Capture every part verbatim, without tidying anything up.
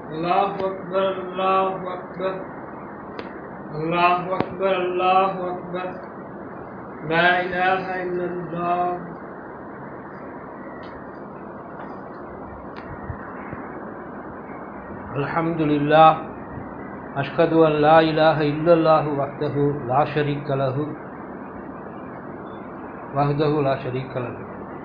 Allahu Akbar, Allahu Akbar, Allahu Akbar, Allahu Akbar, La ilaha illallah. Alhamdulillah, ashhadu an la ilaha illallah wahdahu la sharika lahu wahdahu la sharika lahu.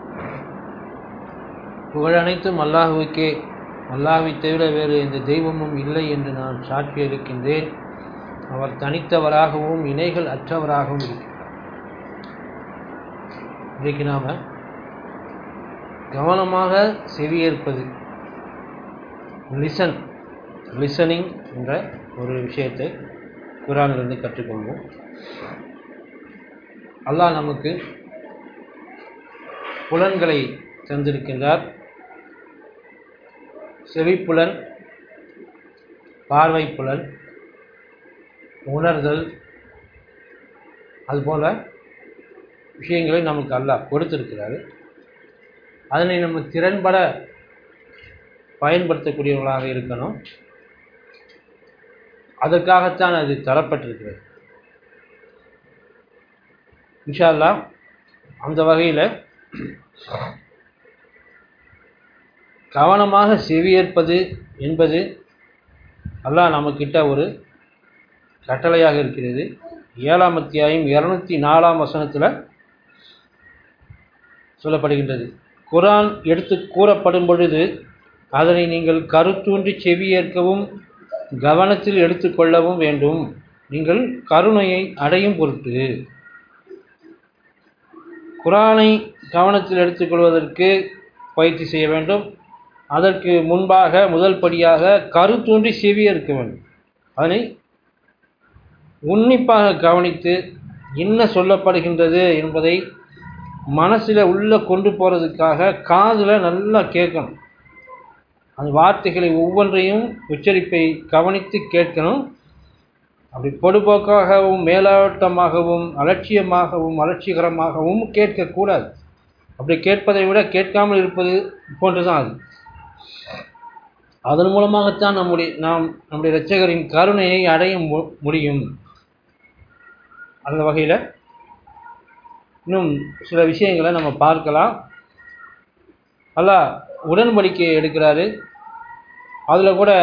புகழ் அனைத்தும் அல்லாஹுவுக்கே, அல்லாஹ்வை தவிர வேறு எந்த தெய்வமும் இல்லை என்று நான் சாட்சி அளிக்கின்றேன். அவர் தனித்தவராகவும் இணைகள் அற்றவராகவும் இருக்கிறார். இன்றைக்கு நாம் கவனமாக செவியேற்பது, லிசன் லிசனிங் என்ற ஒரு விஷயத்தை குர்ஆனிலிருந்து கற்றுக்கொள்வோம். அல்லாஹ் நமக்கு புலன்களை தந்திருக்கின்றார். செவிப்புலன், பார்வை புலன், உணர்தல், அதுபோல விஷயங்களை நமக்கு அல்லாஹ் கொடுத்திருக்கிறார். அதனை நம்ம திறன்பட பயன்படுத்தக்கூடியவர்களாக இருக்கணும். அதற்காகத்தான் அது தரப்பட்டிருக்கிறது. இன்ஷா அல்லாஹ் அந்த வகையில் கவனமாக செவியேற்பது என்பது அல்லாஹ் நமக்கிட்ட ஒரு கட்டளையாக இருக்கிறது. ஏழாம் அத்தியாயம் இருநூத்தி நாலாம் வசனத்தில் சொல்லப்படுகின்றது. குர்ஆன் எடுத்து கூறப்படும் பொழுது அதனை நீங்கள் கருத்தூன்றி செவியேற்கவும் கவனத்தில் எடுத்துக்கொள்ளவும் வேண்டும், நீங்கள் கருணையை அடையும் பொருட்டு. குர்ஆனை கவனத்தில் எடுத்துக்கொள்வதற்கு பயிற்சி செய்ய வேண்டும். அதற்கு முன்பாக முதல் படியாக கருத்தூன்றி செவியேற்க வேண்டும். அதனை உன்னிப்பாக கவனித்து என்ன சொல்லப்படுகின்றது என்பதை மனசில் உள்ள கொண்டு போகிறதுக்காக காதில் நல்லா கேட்கணும். அந்த வார்த்தைகளை ஒவ்வொன்றையும் உச்சரிப்பை கவனித்து கேட்கணும். அப்படி பொடுபோக்காகவும் மேலோட்டமாகவும் அலட்சியமாகவும் அலட்சியகரமாகவும் கேட்கக்கூடாது. அப்படி கேட்பதை விட கேட்காமல் இருப்பது போன்றுதான் அது. அதன் மூலமாகத்தான் நம்முடைய நாம் நம்முடைய இரட்சகரின் கருணையை அடைய முடியும். அந்த வகையில் இன்னும் சில விஷயங்களை நம்ம பார்க்கலாம். அல்லாஹ் உடன்படிக்கை எடுக்கிறாரு. அதில் கூட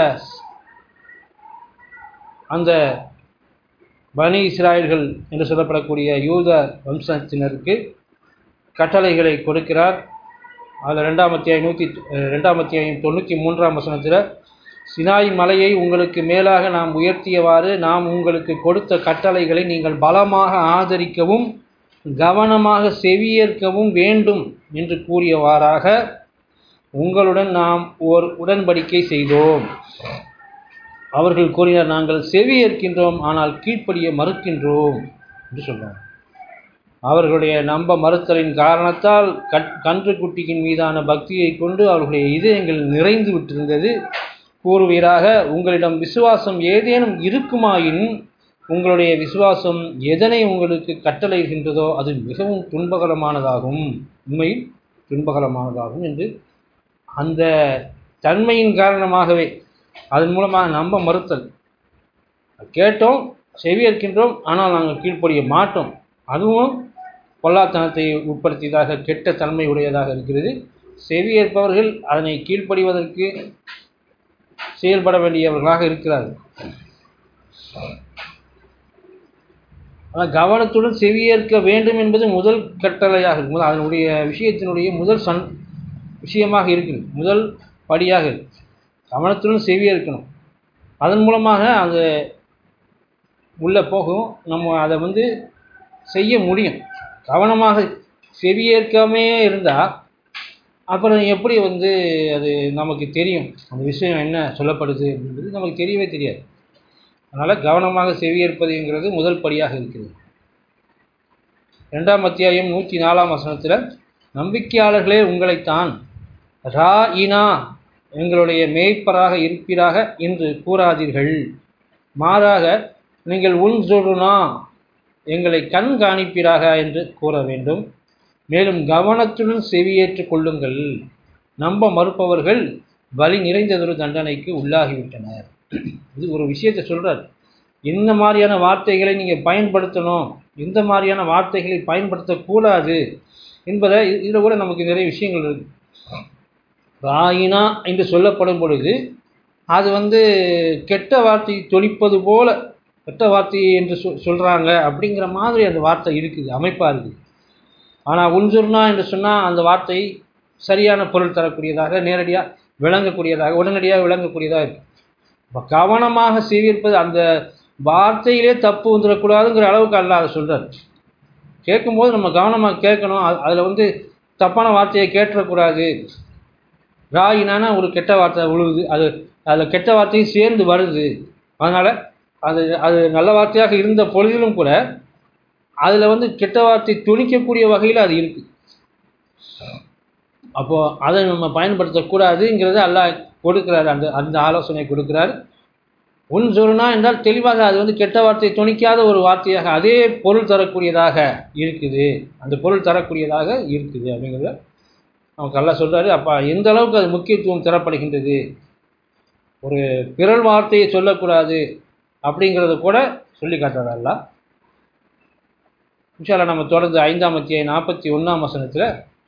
அந்த பனி இஸ்ராயல்கள் என்று சொல்லப்படக்கூடிய யூத வம்சத்தினருக்கு கட்டளைகளை கொடுக்கிறார். அதில் ரெண்டாம் அத்தியாயம் நூற்றி ரெண்டாம் அத்தியாயம் தொண்ணூற்றி மூன்றாம் வசனத்தில், சினாய் மலையை உங்களுக்கு மேலாக நாம் உயர்த்தியவாறு நாம் உங்களுக்கு கொடுத்த கட்டளைகளை நீங்கள் பலமாக ஆதரிக்கவும் கவனமாக செவியேற்கவும் வேண்டும் என்று கூறியவாறாக உங்களுடன் நாம் ஓர் உடன்படிக்கை செய்தோம். அவர்கள் கூறினர், நாங்கள் செவியேற்கின்றோம் ஆனால் கீழ்ப்படிய மறுக்கின்றோம் என்று சொன்னார். அவர்களுடைய நம்ப மறுத்தலின் காரணத்தால் கன்று குட்டியின் மீதான பக்தியை கொண்டு அவர்களுடைய இதயங்கள் நிறைந்து விட்டிருந்தது. கூறுவீராக, உங்களிடம் விசுவாசம் ஏதேனும் இருக்குமாயின் உங்களுடைய விசுவாசம் எதனை உங்களுக்கு கட்டளைகின்றதோ அது மிகவும் துன்பகரமானதாகும், உண்மையில் துன்பகரமானதாகும் என்று அந்த தன்மையின் காரணமாகவே அதன் மூலமாக நம்ப மறுத்தல். கேட்டோம், செவியேற்கின்றோம், ஆனால் நாங்கள் கீழ்ப்படிய மாட்டோம், அதுவும் பொல்லாத்தனத்தை உட்படுத்தியதாக கெட்ட தன்மை உடையதாக இருக்கிறது. செவியேற்பவர்கள் அதனை கீழ்ப்படிவதற்கு செயல்பட வேண்டியவர்களாக இருக்கிறார்கள். ஆனால் கவனத்துடன் செவியேற்க வேண்டும் என்பது முதல் கட்டளையாக இருக்கும். அதனுடைய விஷயத்தினுடைய முதல் சன் விஷயமாக இருக்குது, முதல் படியாக இருக்கு. கவனத்துடன் செவியேற்கணும். அதன் மூலமாக அது உள்ளே போகும், நம்ம அதை வந்து செய்ய முடியும். கவனமாக செவியேற்காமே இருந்தால் அப்புறம் எப்படி வந்து அது நமக்கு தெரியும், அந்த விஷயம் என்ன சொல்லப்படுது அப்படின்றது நமக்கு தெரியவே தெரியாது. அதனால் கவனமாக செவியேற்பதுங்கிறது முதல் படியாக இருக்கிறது. ரெண்டாம் அத்தியாயம் நூற்றி நாலாம் வசனத்தில், நம்பிக்கையாளர்களே உங்களைத்தான் ரா இனா எங்களுடைய மேய்ப்பராக இருப்பீராக என்று கூறாதீர்கள், மாறாக நீங்கள் உன்சுருனா எங்களை கண்காணிப்பீராக என்று கூற வேண்டும். மேலும் கவனத்துடன் செவியேற்றுக் கொள்ளுங்கள். நம்ப மறுப்பவர்கள் வலி நிறைந்ததொரு தண்டனைக்கு உள்ளாகிவிட்டனர். இது ஒரு விஷயத்தை சொல்கிறார். என்ன மாதிரியான வார்த்தைகளை நீங்கள் பயன்படுத்தணும், எந்த மாதிரியான வார்த்தைகளை பயன்படுத்தக்கூடாது என்பதை இதில் கூட நமக்கு நிறைய விஷயங்கள் இருக்குது. ராயினா என்று சொல்லப்படும் பொழுது அது வந்து கெட்ட வார்த்தை தொனிப்பது போல கெட்ட வார்த்தை என்று சொ சொல்கிறாங்க அப்படிங்கிற மாதிரி அந்த வார்த்தை இருக்குது, அமைப்பாக இருக்குது. ஆனால் உன்சுர்னா என்று சொன்னால் அந்த வார்த்தை சரியான பொருள் தரக்கூடியதாக, நேரடியாக விளங்கக்கூடியதாக, உடனடியாக விளங்கக்கூடியதாக இருக்குது. இப்போ கவனமாக செவியிருப்பது, அந்த வார்த்தையிலே தப்பு வந்துடக்கூடாதுங்கிற அளவுக்கு அல்லாஹ் அதை சொல்கிறார். கேட்கும்போது நம்ம கவனமாக கேட்கணும். அதில் வந்து தப்பான வார்த்தையை கேட்டுறக்கூடாது. ராயினானா ஒரு கெட்ட வார்த்தை விழுவுது, அது அதில் கெட்ட வார்த்தையும் சேர்ந்து வருது. அதனால் அது அது நல்ல வார்த்தையாக இருந்த பொழுதிலும் கூட அதில் வந்து கெட்ட வார்த்தை துணிக்கக்கூடிய வகையில் அது இருக்குது. அப்போது அதை நம்ம பயன்படுத்தக்கூடாதுங்கிறத அல்லாஹ் கொடுக்குறாரு, அந்த அந்த ஆலோசனை கொடுக்குறார். உன் சொருனா என்றால் தெளிவாக அது வந்து கெட்ட வார்த்தை துணிக்காத ஒரு வார்த்தையாக, அதே பொருள் தரக்கூடியதாக இருக்குது, அந்த பொருள் தரக்கூடியதாக இருக்குது அப்படிங்கிறத நமக்கு அல்லாஹ் சொல்கிறாரு. அப்போ எந்த அளவுக்கு அது முக்கியத்துவம் தரப்படுகின்றது, ஒரு பிறல் வார்த்தையை சொல்லக்கூடாது அப்படிங்கிறத கூட சொல்லி காட்டுறாரு அல்லாஹ். இன்ஷா அல்லாஹ் நம்ம தொடர்ந்து ஐந்தாம் அத்தியாயம் நாற்பத்தி ஒன்றாம் வசனத்தில்,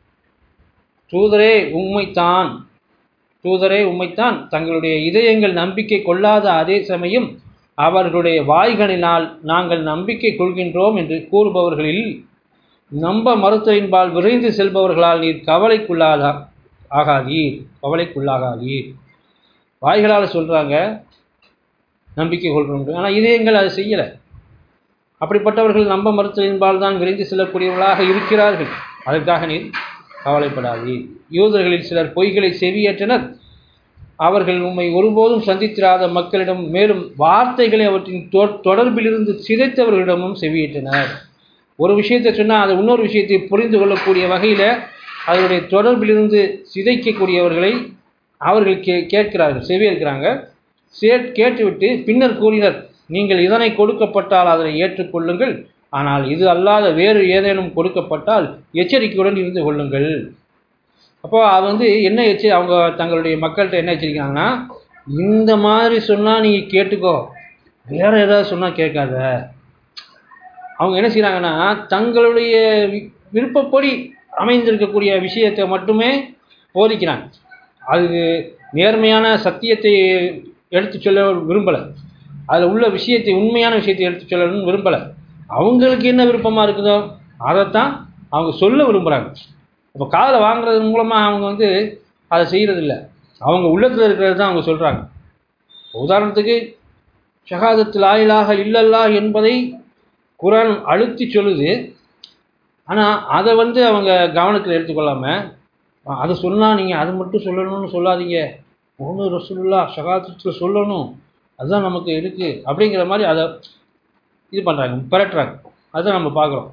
தூதரே உம்மைத்தான் தூதரே உம்மைத்தான் தங்களுடைய இதயங்கள் நம்பிக்கை கொள்ளாத அதே சமயம் அவர்களுடைய வாய்களினால் நாங்கள் நம்பிக்கை கொள்கின்றோம் என்று கூறுபவர்களில் நம்ப மறுத்தலின்பால் விரைந்து செல்பவர்களால் நீர் கவலைக்குள்ளாதா ஆகாதீர் கவலைக்குள்ளாகாதீர். வாய்களால் சொல்கிறாங்க நம்பிக்கை கொள்கிறோம், ஆனால் இதயங்கள் அதை செய்யலை. அப்படிப்பட்டவர்கள் நம்ப மறுத்தலின்பால் தான் விரைந்து செல்லக்கூடியவர்களாக இருக்கிறார்கள். அதற்காக நீர் கவலைப்படாதீர். யூதர்களில் சிலர் பொய்களை செவியேற்றனர். அவர்கள் உம்மை ஒருபோதும் சந்தித்திராத மக்களிடம், மேலும் வார்த்தைகளை அவற்றின் தொடர்பிலிருந்து சிதைத்தவர்களிடமும் செவியேற்றனர். ஒரு விஷயத்தை சொன்னால் அதை இன்னொரு விஷயத்தை புரிந்து கொள்ளக்கூடிய வகையில் அதனுடைய தொடர்பிலிருந்து சிதைக்கக்கூடியவர்களை அவர்கள் கே கேட்கிறார்கள் செவியேற்கிறாங்க. சே கேட்டுவிட்டு பின்னர் கூறினர், நீங்கள் இதனை கொடுக்கப்பட்டால் அதனை ஏற்றுக்கொள்ளுங்கள், ஆனால் இது அல்லாத வேறு ஏதேனும் கொடுக்கப்பட்டால் எச்சரிக்கையுடன் இருந்து கொள்ளுங்கள். அப்போ அது வந்து என்ன எச்சரி அவங்க தங்களுடைய மக்கள்கிட்ட என்ன எச்சரிக்கிறாங்கன்னா, இந்த மாதிரி சொன்னால் நீங்கள் கேட்டுக்கோ, வேறு ஏதாவது சொன்னால் கேட்காத. அவங்க என்ன செய்கிறாங்கன்னா, தங்களுடைய விருப்பப்படி அமைந்திருக்கக்கூடிய விஷயத்தை மட்டுமே போதிக்கிறாங்க. அது நேர்மையான சத்தியத்தை எடுத்து சொல்ல விரும்பலை, அதில் உள்ள விஷயத்தை, உண்மையான விஷயத்தை எடுத்து சொல்லணும்னு விரும்பலை. அவங்களுக்கு என்ன விருப்பமாக இருக்குதோ அதைத்தான் அவங்க சொல்ல விரும்புகிறாங்க. இப்போ காதில் வாங்குறது மூலமாக அவங்க வந்து அதை செய்கிறதில்ல, அவங்க உள்ளத்தில் இருக்கிறது தான் அவங்க சொல்கிறாங்க. உதாரணத்துக்கு ஷஹாதத்து லா இலாஹ இல்லல்லாஹ் என்பதை குர்ஆன் அழுத்தி சொல்லுது, ஆனால் அதை வந்து அவங்க கவனத்தில் எடுத்துக்கொள்ளாமல், அதை சொன்னால் நீங்கள் அதை மட்டும் சொல்லணும்னு சொல்லாதீங்க, முஹம்மது ரசூலுல்லாஹ் ஷஹாதத்தில் சொல்லணும், அதுதான் நமக்கு இருக்குது அப்படிங்கிற மாதிரி அதை இது பண்ணுறாங்க, பரட்டுறாங்க. அதுதான் நம்ம பார்க்குறோம்.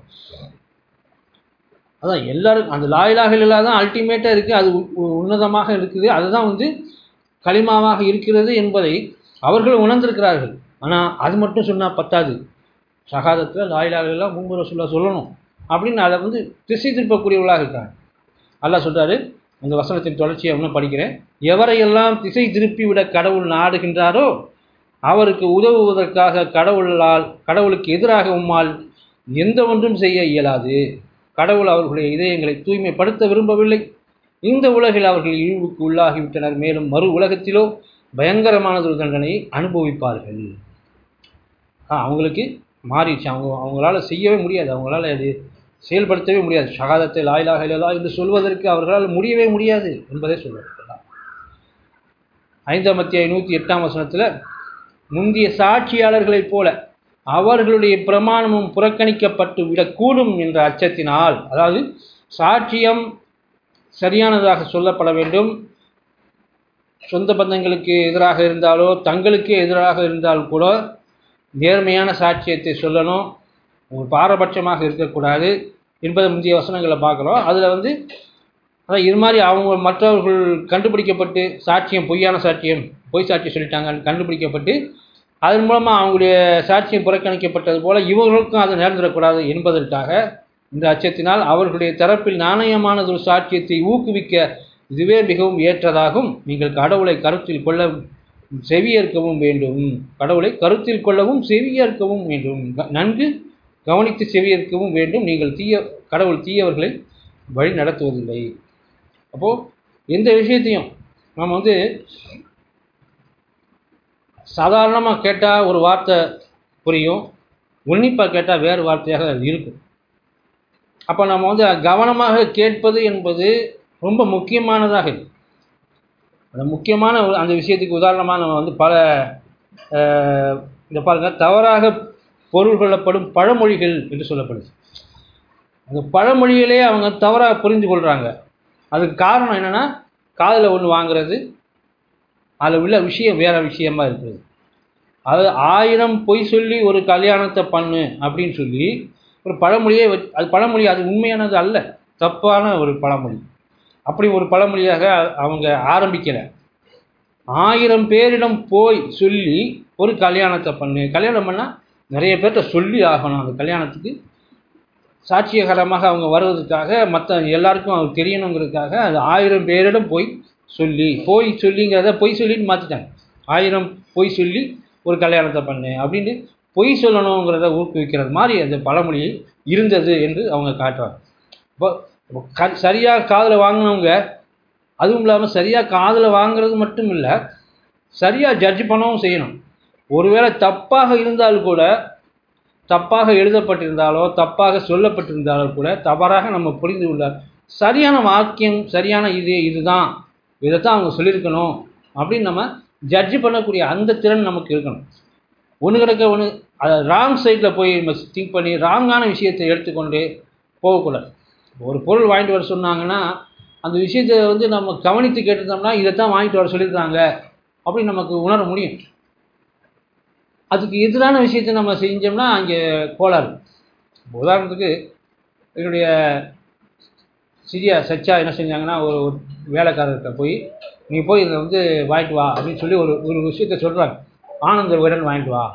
அதான் எல்லாருக்கும் அந்த லா இலாஹ இல்லல்லாஹ் தான் அல்டிமேட்டாக இருக்குது, அது உன்னதமாக இருக்குது, அதுதான் வந்து கலிமாவாக இருக்கிறது என்பதை அவர்கள் உணர்ந்திருக்கிறார்கள். ஆனால் அது மட்டும் சொன்னால் பத்தாது, ஷஹாதத்தில் லா இலாஹ இல்லல்லாஹ் முஹம்மது ரசூலுல்லாஹ் சொல்லணும் அப்படின்னு அதை வந்து திசை திருப்பக்கூடியவர்களாக இருக்காங்க. அல்லாஹ் சொல்கிறாரு, அந்த வசனத்தின் தொடர்ச்சியை இன்னும் படிக்கிறேன். எவரையெல்லாம் திசை திருப்பி விட கடவுள் நாடுகின்றாரோ அவருக்கு உதவுவதற்காக கடவுளால் கடவுளுக்கு எதிராக உம்மால் எந்த ஒன்றும் செய்ய இயலாது. கடவுள் அவர்களுடைய இதயங்களை தூய்மைப்படுத்த விரும்பவில்லை. இந்த உலகில் அவர்கள் இழிவுக்கு உள்ளாகிவிட்டனர், மேலும் மறு உலகத்திலோ பயங்கரமானதொரு தண்டனை அனுபவிப்பார்கள். அவங்களுக்கு மாறிடுச்சு, அவங்க அவங்களால செய்யவே முடியாது, அவங்களால அது செயல்படுத்தவே முடியாது. ஷஹாதத்தை லா இலாஹ இல்லல்லாஹ் என்று சொல்வதற்கு அவர்களால் முடியவே முடியாது என்பதை சொல்வார்கள். ஐந்தாம் அத்தியாயம் நூற்றி எட்டாம் வசனத்தில், முந்திய சாட்சியாளர்களைப் போல அவர்களுடைய பிரமாணமும் புறக்கணிக்கப்பட்டு விடக்கூடும் என்ற அச்சத்தினால், அதாவது சாட்சியம் சரியானதாக சொல்லப்பட வேண்டும், சொந்த பந்தங்களுக்கு எதிராக இருந்தாலோ தங்களுக்கு எதிராக இருந்தாலும் கூட நேர்மையான சாட்சியத்தை சொல்லணும், ஒரு பாரபட்சமாக இருக்கக்கூடாது என்பதை முந்தைய வசனங்களை பார்க்குறோம். அதில் வந்து அதான் இது மாதிரி அவங்க மற்றவர்கள் கண்டுபிடிக்கப்பட்டு சாட்சியம் பொய்யான சாட்சியம் பொய் சாட்சியம் சொல்லிட்டாங்க கண்டுபிடிக்கப்பட்டு அதன் மூலமாக அவங்களுடைய சாட்சியம் புறக்கணிக்கப்பட்டது போல் இவர்களுக்கும் அது நேர்ந்துடக்கூடாது என்பதற்காக இந்த அச்சத்தினால் அவர்களுடைய தரப்பில் நாணயமானது ஒரு சாட்சியத்தை ஊக்குவிக்க இதுவே மிகவும் ஏற்றதாகும். நீங்கள் கடவுளை கருத்தில் கொள்ள செவியேற்கவும் வேண்டும். கடவுளை கருத்தில் கொள்ளவும் செவியேற்கவும் வேண்டும். நன்கு கவனித்து செவியேற்கவும் வேண்டும். நீங்கள் தீய கடவுள் தீயவர்களை வழி நடத்துவதில்லை. அப்போது எந்த விஷயத்தையும் நம்ம வந்து சாதாரணமாக கேட்டால் ஒரு வார்த்தை புரியும், உன்னிப்பாக கேட்டால் வேறு வார்த்தையாக அது இருக்கும். அப்போ நம்ம வந்து கவனமாக கேட்பது என்பது ரொம்ப முக்கியமானதாக இருக்குது. அந்த முக்கியமான அந்த விஷயத்துக்கு உதாரணமாக நம்ம வந்து பல இந்த பாருங்கள், தவறாக பொருள் கொள்ளப்படும் பழமொழிகள் என்று சொல்லப்படுது. அந்த பழமொழிகளே அவங்க தவறாக புரிந்து கொள்கிறாங்க. அதுக்கு காரணம் என்னென்னா, காதில் ஒன்று வாங்கிறது, அதில் உள்ள விஷயம் வேறு விஷயமா இருக்குது. அது ஆயிரம் பொய் சொல்லி ஒரு கல்யாணத்தை பண்ணு அப்படின்னு சொல்லி ஒரு பழமொழியே அது பழமொழி அது உண்மையானது அல்ல, தப்பான ஒரு பழமொழி. அப்படி ஒரு பழமொழியாக அவங்க ஆரம்பிக்கலை. ஆயிரம் பேரிடம் போய் சொல்லி ஒரு கல்யாணத்தை பண்ணு, கல்யாணம் பண்ணால் நிறைய பேர்கிட்ட சொல்லி ஆகணும். அந்த கல்யாணத்துக்கு சாட்சியகரமாக அவங்க வருவதற்காக, மற்ற எல்லாருக்கும் அவங்க தெரியணுங்கிறதுக்காக அது ஆயிரம் பேரிடம் போய் சொல்லி போய் சொல்லிங்கிறத பொய் சொல்லின்னு மாற்றிட்டாங்க. ஆயிரம் பொய் சொல்லி ஒரு கல்யாணத்தை பண்ணு அப்படின்னு பொய் சொல்லணுங்கிறத ஊக்குவிக்கிறது மாதிரி அந்த பழமொழி இருந்தது என்று அவங்க காட்டுறாங்க. இப்போ க சரியாக காதில் வாங்கினவங்க, அதுவும் இல்லாமல் சரியாக காதில் வாங்கிறது மட்டும் இல்லை, சரியாக ஜட்ஜ் பண்ணவும் செய்யணும். ஒருவேளை தப்பாக இருந்தால் கூட, தப்பாக எழுதப்பட்டிருந்தாலோ தப்பாக சொல்லப்பட்டிருந்தாலோ கூட தவறாக நம்ம புரிந்து கொள்ள சரியான வாக்கியம், சரியான இது இதுதான் இதைத்தான் அவங்க சொல்லியிருக்கணும் அப்படின்னு நம்ம ஜட்ஜ் பண்ணக்கூடிய அந்த திறன் நமக்கு இருக்கணும். ஒன்று கிடக்க ஒன்று அதை ராங் சைடில் போய் நம்ம திங்க் பண்ணி ராங்கான விஷயத்தை எடுத்துக்கொண்டு போகக்கூடாது. ஒரு பொருள் வாங்கிட்டு வர சொன்னாங்கன்னா அந்த விஷயத்தை வந்து நம்ம கவனித்து கேட்டிருந்தோம்னா இதைத்தான் வாங்கிட்டு வர சொல்லியிருக்காங்க அப்படின்னு நமக்கு உணர முடியும். அதுக்கு எதிரான விஷயத்தை நம்ம செஞ்சோம்னா அங்கே கோளாறு. உதாரணத்துக்கு என்னுடைய சிரியா சச்சா என்ன செஞ்சாங்கன்னா, ஒரு வேலைக்காரர்கிட்ட போய் நீ போய் இதை வந்து வாங்கிட்டு வா அப்படின்னு சொல்லி ஒரு ஒரு விஷயத்த சொல்கிறாங்க. ஆனந்த விகடன் வாங்கிட்டு வா.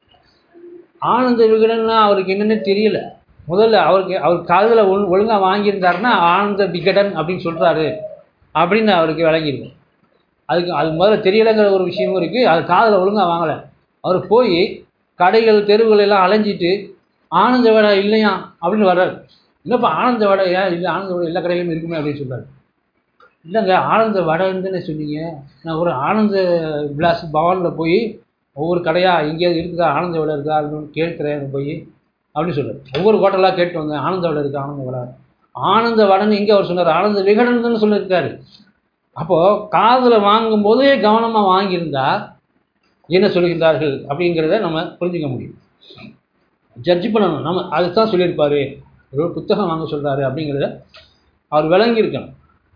ஆனந்த விகடன்னா அவருக்கு என்னென்னு தெரியல. முதல்ல அவருக்கு அவர் காதில் ஒழு ஒழுங்காக வாங்கியிருந்தாருன்னா ஆனந்த விகடன் அப்படின்னு சொல்கிறாரு அப்படின்னு அவருக்கு விளங்கியிருக்கும். அதுக்கு அது முதல்ல தெரியலைங்கிற ஒரு விஷயமும் இருக்குது. அது காதில் ஒழுங்காக வாங்கலை. அவர் போய் கடைகள் தெருவுகள் எல்லாம் அலைஞ்சிட்டு ஆனந்த வடை இல்லையா அப்படின்னு வர்றாரு. இல்லைப்பா ஆனந்த வடை ஏன் இல்லை, ஆனந்த வடை எல்லா கடையிலுமே இருக்குமே அப்படின்னு சொல்கிறார். இல்லைங்க, ஆனந்த வடைன்னு சொன்னீங்க, நான் ஒரு ஆனந்த விலாஸ் பவனில் போய் ஒவ்வொரு கடையாக எங்கேயாவது இருக்குதா ஆனந்த வடை இருக்கா அப்படின்னு கேட்குறேன் போய் அப்படின்னு சொல்கிறார். ஒவ்வொரு ஹோட்டலாக கேட்டு வந்தேன், ஆனந்த வடை இருக்கா, ஆனந்த வடை ஆனந்த வடைன்னு எங்கே அவர் சொன்னார், ஆனந்த விகடன்னு சொல்லியிருக்காரு. அப்போது காதில் வாங்கும்போதே கவனமாக வாங்கியிருந்தா என்ன சொல்லுகின்றார்கள் அப்படிங்கிறத நம்ம புரிஞ்சுக்க முடியும். ஜட்ஜ் பண்ணணும். நம்ம அதுதான் சொல்லியிருப்பார், ஒரு புத்தகம் வாங்க சொல்கிறாரு அப்படிங்கிறத அவர் விளங்கியிருக்கணும்.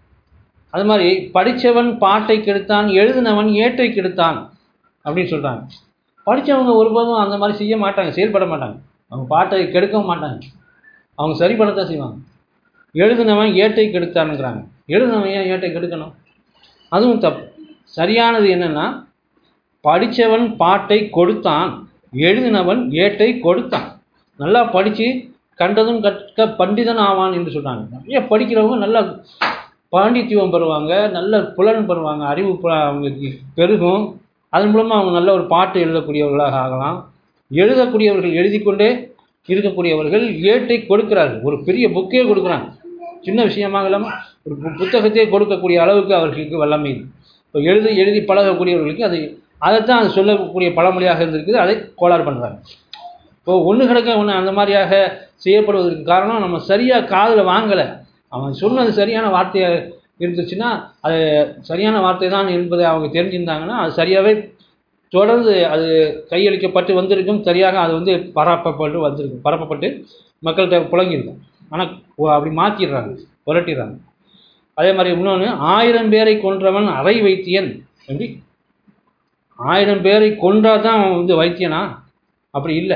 அது மாதிரி படித்தவன் பாட்டை கெடுத்தான், எழுதினவன் ஏற்றை கெடுத்தான் அப்படின்னு சொல்கிறாங்க. படித்தவங்க ஒருபோதும் அந்த மாதிரி செய்ய மாட்டாங்க, செயல்பட மாட்டாங்க. அவங்க பாட்டை கெடுக்கவும் மாட்டாங்க, அவங்க சரி பண்ணத்தான் செய்வாங்க. எழுதினவன் ஏற்றை கெடுத்தானுங்கிறாங்க. எழுதினவன் ஏன் ஏற்றை கெடுக்கணும்? அதுவும் தப்பு. சரியானது என்னென்னா, படித்தவன் பாட்டை கொடுத்தான், எழுதினவன் ஏட்டை கொடுத்தான். நல்லா படித்து கண்டதும் கற்க பண்டிதன் ஆவான் என்று சொல்கிறாங்க. நிறைய படிக்கிறவங்க நல்ல பாண்டித்யம் பெறுவாங்க, நல்ல புலன் பெறுவாங்க, அறிவு அவங்களுக்கு பெருகும். அதன் மூலமாக அவங்க நல்ல ஒரு பாட்டு எழுதக்கூடியவர்களாக ஆகலாம். எழுதக்கூடியவர்கள் எழுதி கொண்டே இருக்கக்கூடியவர்கள் ஏட்டை கொடுக்கிறார்கள். ஒரு பெரிய புக்கே கொடுக்குறாங்க, சின்ன விஷயமாக இல்லாமல் ஒரு புத்தகத்தையே கொடுக்கக்கூடிய அளவுக்கு அவர்களுக்கு வல்லமை. இப்போ எழுதி எழுதி பழகக்கூடியவர்களுக்கு அது அதைத்தான் அது சொல்லக்கூடிய பழமொழியாக இருந்திருக்குது. அதை கோளாறு பண்ணுறாங்க. இப்போ ஒன்று கிடக்க ஒன்று அந்த மாதிரியாக செய்யப்படுவதற்கு காரணம் நம்ம சரியாக காதில் வாங்கலை. அவன் சொன்னது சரியான வார்த்தையாக இருந்துச்சுன்னா, அது சரியான வார்த்தை தான் என்பதை அவங்க தெரிஞ்சிருந்தாங்கன்னா அது சரியாகவே தொடர்ந்து அது கையளிக்கப்பட்டு வந்திருக்கும். சரியாக அது வந்து பரப்பப்பட்டு வந்திருக்கும், பரப்பப்பட்டு மக்கள்கிட்ட புழங்கியிருக்கும். ஆனால் அப்படி மாற்றிடுறாங்க, புரட்டிடுறாங்க. அதே மாதிரி இன்னொன்று, ஆயிரம் பேரை கொன்றவன் அரை வைத்தியன். எப்படி ஆயிரம் பேரை கொன்றால் தான் அவன் வந்து வைத்தியனா? அப்படி இல்லை.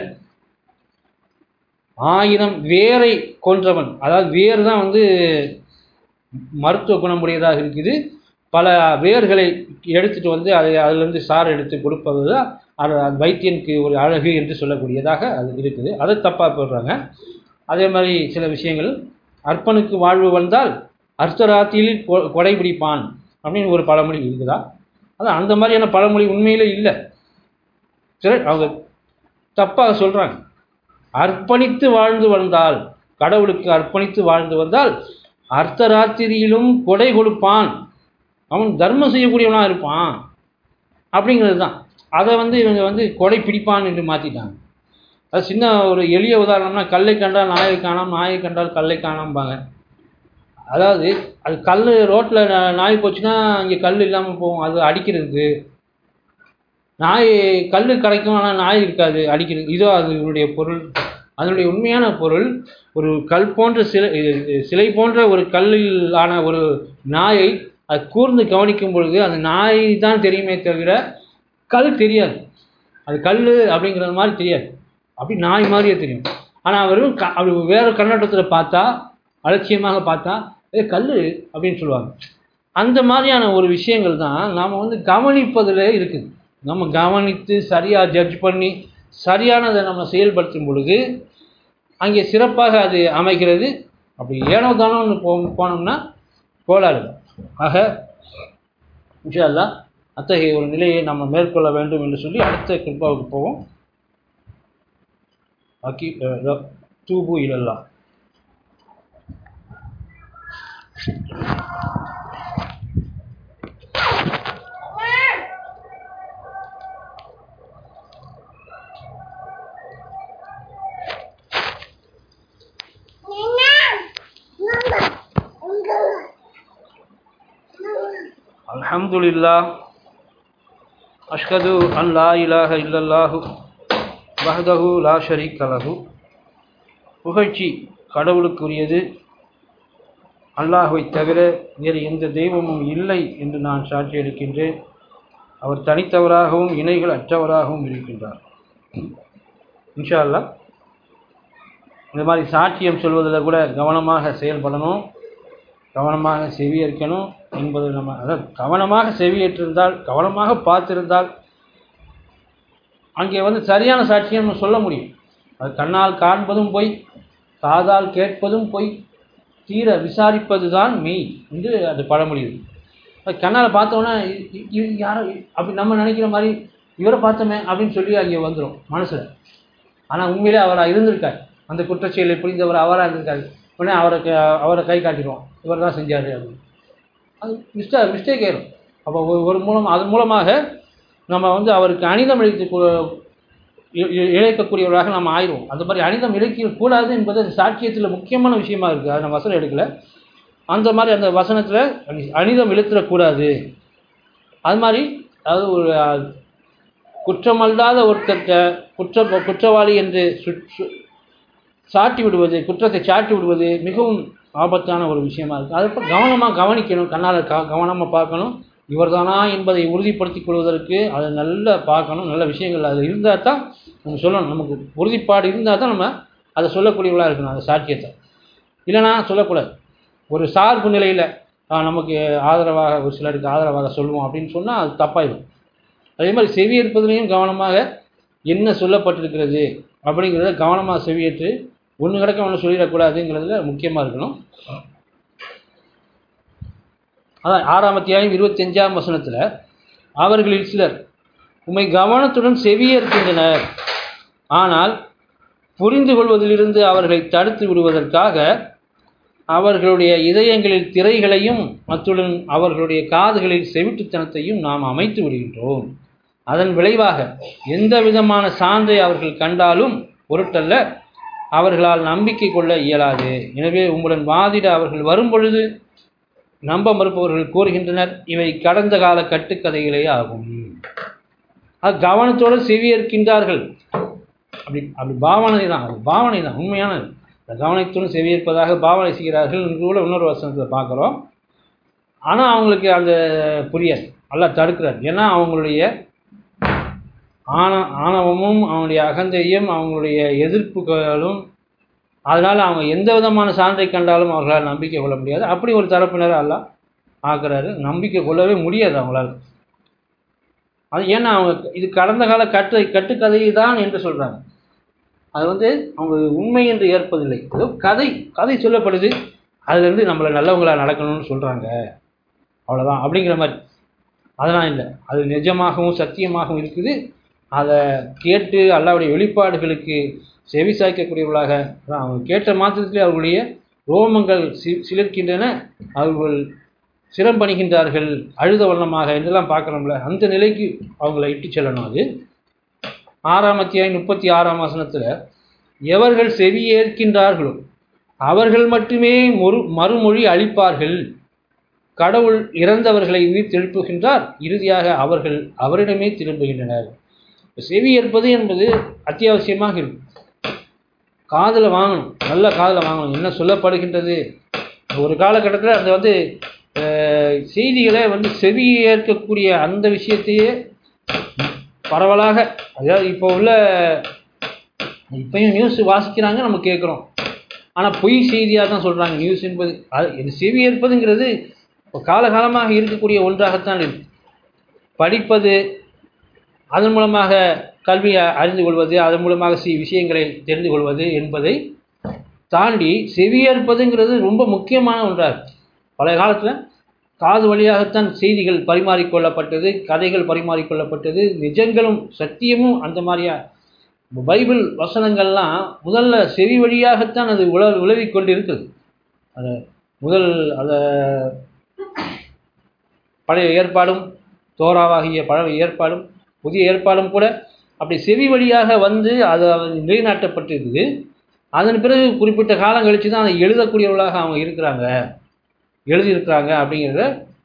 ஆயிரம் வேரை கொன்றவன், அதாவது வேர் தான் வந்து மருத்துவ குணமுடையதாக இருக்குது. பல வேர்களை எடுத்துகிட்டு வந்து அதை அதிலிருந்து சாறு எடுத்து கொடுப்பது தான் அது வைத்தியனுக்கு ஒரு அழகு என்று சொல்லக்கூடியதாக அது இருக்குது. அதை தப்பாக போடுறாங்க. அதே மாதிரி சில விஷயங்கள், அற்பனுக்கு வாழ்வு வந்தால் அர்த்தராத்தியில் கொடை பிடிப்பான் அப்படின்னு ஒரு பழமொழி இருக்குதா? அதான் அந்த மாதிரியான பழமொழி உண்மையிலே இல்லை. சரி, அவங்க தப்பாக சொல்கிறாங்க. அர்ப்பணித்து வாழ்ந்து வந்தால், கடவுளுக்கு அர்ப்பணித்து வாழ்ந்து வந்தால் அர்த்தராத்திரியிலும் கொடை கொடுப்பான், அவன் தர்மம் செய்யக்கூடியவனாக இருப்பான் அப்படிங்கிறது தான். அதை வந்து இவங்க வந்து கொடை பிடிப்பான் என்று மாற்றிட்டாங்க. அது சின்ன ஒரு எளிய உதாரணம்னா, கல்லை கண்டால் நாயை காணாம், நாயை கண்டால் கல்லை காணாம்பாங்க. அதாவது அது கல் ரோட்டில் நாய் போச்சுன்னா இங்கே கல் இல்லாமல் போகும், அது அடிக்கிறது. நாய் கல் கிடைக்கும், ஆனால் நாய் இருக்காது, அடிக்கிறது. இதோ அதனுடைய பொருள். அதனுடைய உண்மையான பொருள், ஒரு கல் போன்ற சிலை சிலை போன்ற ஒரு கல்லில் ஆன ஒரு நாயை அது கூர்ந்து கவனிக்கும் பொழுது அந்த நாய் தான் தெரியுமே தவிர கல் தெரியாது. அது கல் அப்படிங்கிறது மாதிரி தெரியாது, அப்படி நாய் மாதிரியே தெரியும். ஆனால் அவரும் க அப்படி வேறு கண்ணோட்டத்தில் பார்த்தா, அலட்சியமாக பார்த்தா ஏ கல் அப்படின்னு சொல்லுவாங்க. அந்த மாதிரியான ஒரு விஷயங்கள் தான் நாம் வந்து கவனிப்பதில் இருக்குது. நம்ம கவனித்து சரியாக ஜட்ஜ் பண்ணி சரியானதை நம்ம செயல்படுத்தும் பொழுது அங்கே சிறப்பாக அது அமைகிறது. அப்படி ஏனோ தானோன்னு போ போனோம்னா கோளாறு. ஆக இன்ஷா அல்லாஹ் அத்தகைய ஒரு நிலையை நம்ம மேற்கொள்ள வேண்டும் என்று சொல்லி அடுத்த கிருபாவுக்கு போவோம். அக்கி தூபு இலல்லாஹ். அல்ஹம்துலில்லாஹ் அஷ்ஹது அன் லா இலாஹ இல்லல்லாஹு வஹ்தஹு லா ஷரீக்க லஹு. புகழ்ச்சி கடவுளுக்குரியது, அல்லாஹ்வை தவிர வேறு எந்த தெய்வமும் இல்லை என்று நான் சாட்சி எடுக்கின்றேன். அவர் தனித்தவராகவும் இணைகள் அற்றவராகவும் இருக்கின்றார். இன்ஷா அல்லாஹ் இந்த மாதிரி சாட்சியம் சொல்வதில் கூட கவனமாக செயல்படணும், கவனமாக செவியேற்கணும் என்பது நம்ம, அதாவது கவனமாக செவியேற்றிருந்தால், கவனமாக பார்த்திருந்தால் அங்கே வந்து சரியான சாட்சியம் நம்ம சொல்ல முடியும். அது கண்ணால் காண்பதும் பொய், காதால் கேட்பதும் பொய், தீர விசாரிப்பது தான் மெய் என்று அது பழமொழி. அது கண்ணால் பார்த்தோன்னா யாரோ அப்படி நம்ம நினைக்கிற மாதிரி இவரை பார்த்தோமே அப்படின்னு சொல்லி அங்கே வந்துடும் மனசில். ஆனால் உண்மையிலே அவராக இருந்திருக்காரு, அந்த குற்றச்செயலை புரிந்தவர் அவராக இருந்திருக்காரு. உடனே அவரை அவரை கை காட்டிடுவோம், இவர் தான் செஞ்சார் அப்படின்னு. அது மிஸ்டே மிஸ்டேக் ஆயிடும். அப்போ ஒரு மூலம் அதன் மூலமாக நம்ம வந்து அவருக்கு அனிதம் இழைத்து இழைக்கக்கூடியவராக நம்ம ஆயிடுவோம். அந்த மாதிரி அனிதம் இழைக்கக்கூடாது என்பது அந்த சாட்சியத்தில் முக்கியமான விஷயமா இருக்குது. அதை நான் வசனம் எடுக்கலை. அந்த மாதிரி அந்த வசனத்தில் அனிதம் இழுத்துடக்கூடாது. அது மாதிரி அதாவது ஒரு குற்றமல்லாத ஒருத்தர்கிட்ட குற்ற குற்றவாளி என்று சாட்டி விடுவது, குற்றத்தை சாட்டி விடுவது மிகவும் ஆபத்தான ஒரு விஷயமா இருக்குது. அதை கவனமாக கவனிக்கணும், கண்ணால் க கவனமாக பார்க்கணும். இவர் தானா என்பதை உறுதிப்படுத்திக் கொள்வதற்கு அதை நல்லா பார்க்கணும். நல்ல விஷயங்கள் அது இருந்தால் தான் நம்ம சொல்லணும். நமக்கு உறுதிப்பாடு இருந்தால் தான் நம்ம அதை சொல்லக்கூடியவர்களாக இருக்கணும், அந்த சாட்சியத்தை. இல்லைனா சொல்லக்கூடாது. ஒரு சார்பு நிலையில் நமக்கு ஆதரவாக ஒரு சிலருக்கு ஆதரவாக சொல்லுவோம் அப்படின்னு சொன்னால் அது தப்பாயிடும். அதே மாதிரி செவியேற்பதிலையும் கவனமாக என்ன சொல்லப்பட்டிருக்கிறது அப்படிங்கிறத கவனமாக செவியேற்று ஒன்று கிடக்க ஒன்று சொல்லிடக்கூடாதுங்கிறதுல முக்கியமாக இருக்கணும். அதான் ஆறாம் அத்தியாயம் இருபத்தி அஞ்சாம் வசனத்தில், அவர்களில் சிலர் உம்மை கவனத்துடன் செவியேற்கின்றனர், ஆனால் புரிந்து கொள்வதிலிருந்து அவர்களை தடுத்து விடுவதற்காக அவர்களுடைய இதயங்களில் திரைகளையும் அத்துடன் அவர்களுடைய காதுகளில் செவிட்டுத்தனத்தையும் நாம் அமைத்து விடுகின்றோம். அதன் விளைவாக எந்த விதமான சான்றை அவர்கள் கண்டாலும் பொருட்டல்ல, அவர்களால் நம்பிக்கை கொள்ள இயலாது. எனவே உம்முடன் வாதிட அவர்கள் வரும்பொழுது நம்ப மறுப்பவர்கள் கூறுகின்றனர், இவை கடந்த கால கட்டுக்கதைகளே ஆகும். அது கவனத்தோடு செவியேற்கின்றார்கள். அப்படி அப்படி பாவனை தான், அது பாவனை தான் உண்மையானது. கவனத்துடன் செவியேற்பதாக பாவனை செய்கிறார்கள் என்று கூட இன்னொரு வசனத்தில் பார்க்குறோம். ஆனால் அவங்களுக்கு அந்த புரியாது, அல்லாஹ் தடுக்கிறார். ஏன்னா அவங்களுடைய ஆன ஆணவமும் அவங்களுடைய அகந்தையும் அவங்களுடைய எதிர்ப்புகளும், அதனால் அவங்க எந்த விதமான சான்றை கண்டாலும் அவர்களால் நம்பிக்கை கொள்ள முடியாது. அப்படி ஒரு தரப்பினர் அல்லாஹ் ஆக்குறாரு, நம்பிக்கை கொள்ளவே முடியாது அவங்களால். அது ஏன்னா அவங்க இது கடந்த கால கட்டு கட்டுக்கதை தான் என்று சொல்கிறாங்க. அது வந்து அவங்க உண்மை என்று ஏற்பதில்லை. ஏதோ கதை கதை சொல்லப்படுது, அதுலேருந்து நம்மளை நல்லவங்களாக நடக்கணும்னு சொல்கிறாங்க, அவ்வளோதான் அப்படிங்கிற மாதிரி. அதெல்லாம் இல்லை, அது நிஜமாகவும் சத்தியமாகவும் இருக்குது. அதை கேட்டு அல்லாஹ்வுடைய வெளிப்பாடுகளுக்கு செவி சாய்க்கக்கூடியவர்களாக அவங்க கேட்ட மாத்திரத்திலே அவர்களுடைய ரோமங்கள் சி சிலிர்க்கின்றன, அவர்கள் சிரம்பணிகின்றார்கள் அழுத வண்ணமாக என்றெல்லாம் பார்க்குறோம்ல. அந்த நிலைக்கு அவங்கள இட்டு செல்லணும். அது ஆறாம் அத்தியாயம் முப்பத்தி ஆறாம் வசனத்தில், எவர்கள் செவி ஏற்கின்றார்களோ அவர்கள் மட்டுமே மொரு மறுமொழி அளிப்பார்கள். கடவுள் இறந்தவர்களை உயிர் தெழுப்புகின்றார், இறுதியாக அவர்கள் அவரிடமே திரும்புகின்றனர். செவி ஏற்பது என்பது அத்தியாவசியமாக இருக்கு. காதில் வாங்கணும், நல்ல காதில் வாங்கணும், என்ன சொல்லப்படுகின்றது. ஒரு காலகட்டத்தில் அந்த வந்து செய்திகளை வந்து செவி ஏற்கக்கூடிய அந்த விஷயத்தையே பரவலாக, அதாவது இப்போ உள்ள இப்பயும் நியூஸ் வாசிக்கிறாங்க, நம்ம கேட்குறோம், ஆனால் பொய் செய்தியாக தான் சொல்கிறாங்க நியூஸ் என்பது. அது இது செவி ஏற்பதுங்கிறது இப்போ காலகாலமாக இருக்கக்கூடிய ஒன்றாகத்தான் இருக்கு. படிப்பது, அதன் மூலமாக கல்வியை அறிந்து கொள்வது, அதன் மூலமாக சி விஷயங்களை தெரிந்து கொள்வது என்பதை தாண்டி செவியேற்பதுங்கிறது ரொம்ப முக்கியமான ஒன்றாக. பழைய காலத்தில் காது வழியாகத்தான் செய்திகள் பரிமாறிக்கொள்ளப்பட்டது, கதைகள் பரிமாறிக்கொள்ளப்பட்டது, நிஜங்களும் சத்தியமும் அந்த மாதிரியா. பைபிள் வசனங்கள்லாம் முதல்ல செவி வழியாகத்தான் அது உல உலவிக் கொண்டு இருக்குது. அது முதல் அதை பழைய ஏற்பாடும் தோராவாகிய பழைய ஏற்பாடும் புதிய ஏற்பாடும் கூட அப்படி செவி வழியாக வந்து அது நிலைநாட்டப்பட்டிருக்குது. அதன் பிறகு குறிப்பிட்ட காலம் கழித்து தான் அதை எழுதக்கூடியவர்களாக அவங்க இருக்கிறாங்க, எழுதியிருக்கிறாங்க அப்படிங்கிறத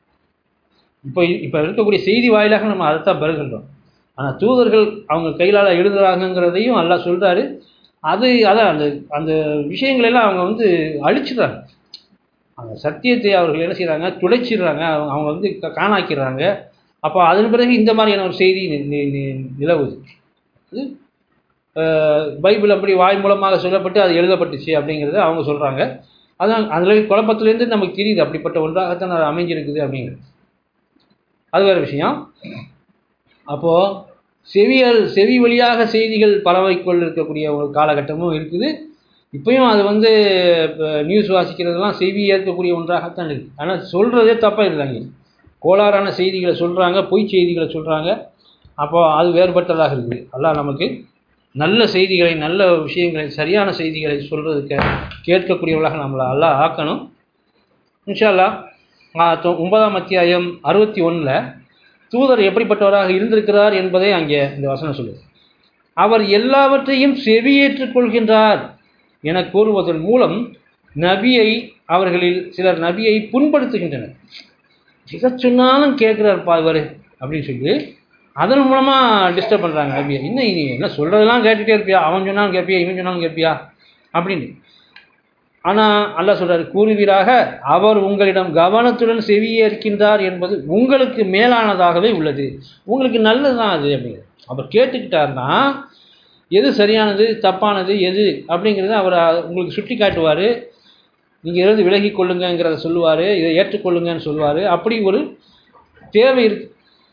இப்போ இப்போ இருக்கக்கூடிய செய்தி வாயிலாக நம்ம அதைத்தான் பெறுகின்றோம். ஆனால் தூதர்கள் அவங்க கையிலால் எழுதுறாங்கங்கிறதையும் அல்லாஹ் சொல்கிறாரு. அது அதான் அந்த அந்த விஷயங்களெல்லாம் அவங்க வந்து அழிச்சிடுறாங்க. அந்த சத்தியத்தை அவர்கள் என்ன செய்கிறாங்க, துடைச்சிடுறாங்க, அவங்க அவங்க வந்து காணாக்கிறாங்க. அப்போ அதன் பிறகு இந்த மாதிரியான ஒரு செய்தி நிலவுது. அது பைபிள் அப்படி வாய் மூலமாக சொல்லப்பட்டு அது எழுதப்பட்டுச்சு அப்படிங்கிறத அவங்க சொல்கிறாங்க. அதான் அதில் குழப்பத்திலேருந்து நமக்கு தெரியுது அப்படிப்பட்ட ஒன்றாகத்தான் அது அமைஞ்சிருக்குது அப்படிங்கிறது. அது வேறு விஷயம். அப்போது செவியல் செவி வழியாக செய்திகள் பரவிக்கொண்டு இருக்கக்கூடிய ஒரு காலகட்டமும் இருக்குது. இப்பயும் அது வந்து இப்போ நியூஸ் வாசிக்கிறதுலாம் செவி ஏற்கக்கூடிய ஒன்றாகத்தான் இருக்குது. ஆனால் சொல்கிறதே தப்பாக இருந்தாங்க, கோளாறான செய்திகளை சொல்கிறாங்க, பொய் செய்திகளை சொல்கிறாங்க. அப்போது அது வேறுபட்டதாக இருக்குது. அல்லாஹ் நமக்கு நல்ல செய்திகளை, நல்ல விஷயங்களை, சரியான செய்திகளை சொல்கிறதுக்கு கேட்கக்கூடியவர்களாக நம்மளை அல்லாஹ் ஆக்கணும். இன்ஷா அல்லாஹ் ஒன்பதாம் அத்தியாயம் அறுபத்தி ஒன்றில் தூதர் எப்படிப்பட்டவராக இருந்திருக்கிறார் என்பதை அங்கே இந்த வசனம் சொல்லுது. அவர் எல்லாவற்றையும் செவியேற்றுக் கொள்கின்றார் என கூறுவதன் மூலம் நபியை அவர்களில் சிலர் நபியை புண்படுத்துகின்றனர். எதை சொன்னாலும் கேட்குறாருப்பா இவர் அப்படின்னு சொல்லி அதன் மூலமாக டிஸ்டர்ப் பண்ணுறாங்க நபியை. இன்னும் இனி என்ன சொல்கிறதெல்லாம் கேட்டுகிட்டே இருப்பியா, அவன் சொன்னாலும் கேட்பியா, இவன் சொன்னாலும் கேட்பியா அப்படின்னு. ஆனால் அல்லாஹ் சொல்கிறார், கூறுவீராக அவர் உங்களிடம் கவனத்துடன் செவியேற்கின்றார் என்பது உங்களுக்கு மேலானதாகவே உள்ளது, உங்களுக்கு நல்லது தான் அது அப்படிங்கிறது. அவர் கேட்டுக்கிட்டார்னா எது சரியானது தப்பானது எது அப்படிங்கிறத அவர் உங்களுக்கு சுட்டி காட்டுவார். நீங்கள் இருந்து விலகி கொள்ளுங்கிறத சொல்லுவார், இதை ஏற்றுக்கொள்ளுங்கன்னு சொல்லுவார். அப்படி ஒரு தேவை இருக்கு.